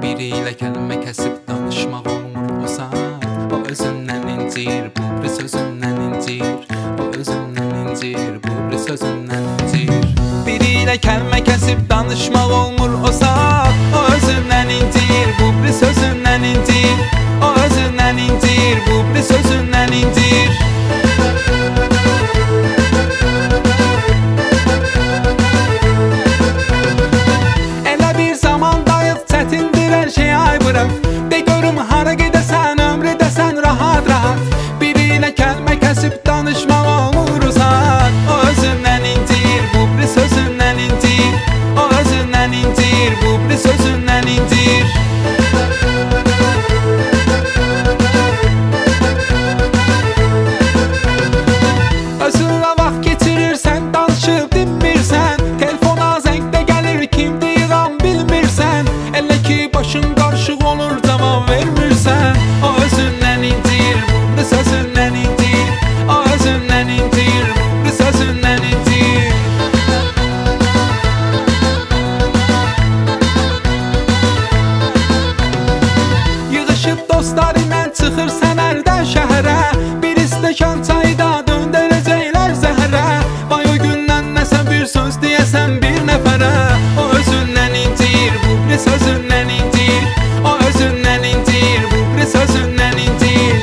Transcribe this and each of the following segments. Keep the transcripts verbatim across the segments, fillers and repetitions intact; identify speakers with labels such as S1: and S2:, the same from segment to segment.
S1: Biri ilə kəlmə kəsib danışmaq olmur o saat. O özündən incir, bu bir sözündən incir. O özündən incir, bu bir sözündən incir. Biri ilə kəlmə kəsib danışmaq olmur o saat. O özündən incir, bu bir sözündən incir. O özündən incir, bu bir sözündən incir. Elə bir zamandayıq, çətindir hər şey aybırıq. De görüm hara gedəsən, ömrədəsən rahat rahat. Biri ilə kəlmə kəsib danışmaq olmur o saat. O özündən incir, bu bir sözündən incir. O özündən incir, bu bir sözündən incir. Özünlə vaxt keçirirsən, danışıb dinmirsən. Telefona zəngdə gəlir, kimdir yığan bilmirsən. Elə ki başın qarışıq olur, cavab vermirsən. O özündən incir, bu bir sözündən incir. O özündən incir, bu bir sözündən incir. Yığışıb dostlar ilə çıxırsan əldən şəhərə. Bir stəkan çayda döndərəcəklər zəhərə. Vay o gündən nəsə bir söz deyəsən bir nəfərə. O özündən incir, bu bir sözündən incir. O özündən incir, bu bir sözündən incir.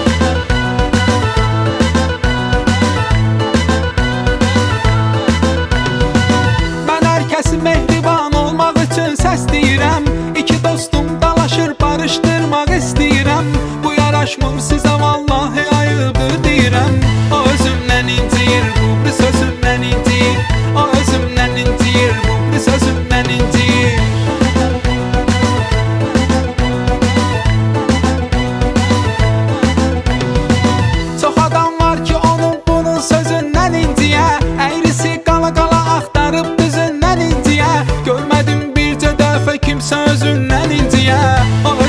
S1: Mən hər kəsi mehriban olmaq üçün səs deyirəm. İki dostum dalaşır, barışdırmaq istəyirəm. Bu yaraşmır sizə vallahi ayıbdır deyirəm. O özümdən incir, bu bir sözümdən incir. O özümdən incir, bu bir sözümdən incir. Çox adam var ki onun bunun sözündən inciyə. Əyrisi qala qala axtarıb düzündən inciyə. Görmədim bircə dəfə kimsə özündən inciyə. O